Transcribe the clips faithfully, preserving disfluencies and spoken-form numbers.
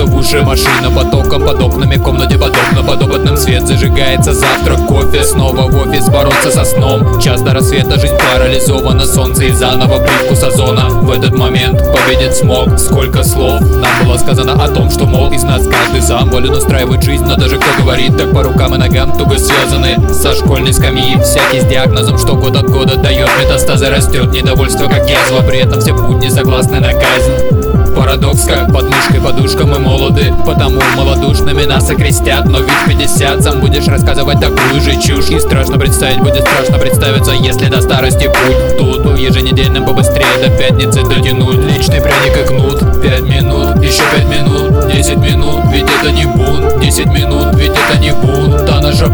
льется в уши. Машина потоком, под окнами, в комнате подобно подопытным. Свет зажигается, завтрак, кофе. Снова в офис бороться со сном. Час до рассвета, жизнь парализована. Солнце и заново привкус озона. В этот момент победит смог. Сколько слов нам было сказано о том, что, мол, из нас каждый сам волен устраивать жизнь. Но даже кто говорит, так по рукам и ногам туго связаны. Со школьной скамьи всякий с диагнозом, что год от года дает метастазы. Растет недовольство как язва, при этом все будни согласны на казнь. Парадокс, как под мышкой подушка, мы молоды, потому малодушными нас окрестят. Но ведь в пятьдесят сам будешь рассказывать такую же чушь. И страшно представить, будет страшно представиться, если до старости путь тут еженедельным побыстрее до пятницы дотянуть. Личный пряник и кнут. Пять минут, еще пять минут, десять минут, ведь это не бунт. Десять минут, ведь это не бунт, а наше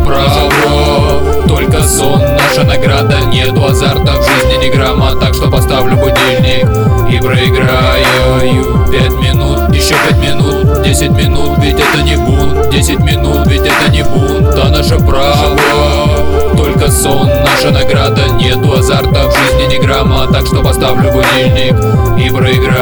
право. Только сон, наша награда. Нету азарта в жизни ни грамма, так что поставлю будильник и проиграю. Пять минут, еще пять минут, десять минут, ведь это не бунт. Десять минут, ведь это не бунт, а наше право. Только сон, наша награда. Нету азарта в жизни ни грамма, так что поставлю будильник и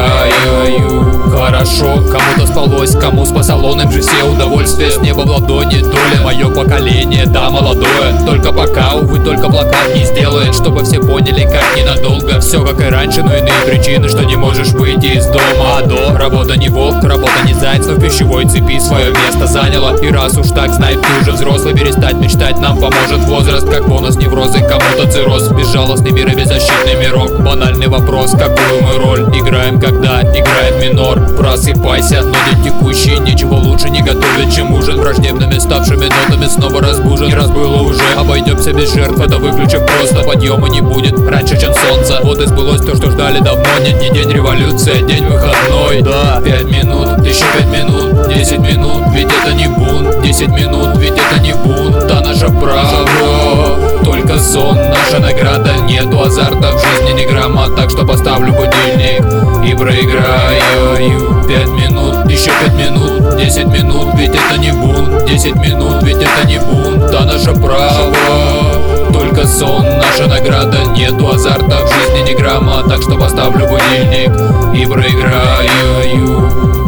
проиграю. Хорошо, кому-то спалось, кому спасало, им же все удовольствия. С неба в ладони, доля мое поколение, да, молодое. Только пока, увы, только плакат не сделает, чтобы все поняли, как ненадолго. Все как и раньше, но иные причины, что не можешь выйти из дома. А до, работа не волк, работа не заяц, но в пищевой цепи свое место заняла. И раз уж так, знай, ты уже взрослый, перестать мечтать нам поможет возраст. Как бонус неврозы, кому-то цирроз. Безжалостный мир и беззащитный мирок. Банальный вопрос, какую мы роль играем, когда играет минор. Просыпайся, но день текущий, ничего лучше не готовят, чем ужин. Враждебными ставшими нотами снова разбужен. Не раз было уже, обойдемся без жертв, это выключим просто, подъема не будет раньше, чем солнце. Вот и сбылось то, что ждали давно. Нет, не день революции, а день выходной. Да, пять минут, еще пять минут, десять минут, ведь это не бунт. Десять минут, ведь это не бунт, а наше право. Только сон, наша награда. Нету азарта в жизни ни грамма, так что поставлю будильник и проиграю. Пять минут, еще пять минут, десять минут, ведь это не бунт. Десять минут, ведь это не бунт, а наше право. Только сон, наша награда. Нету азарта в жизни ни грамма, так что поставлю будильник и проиграю.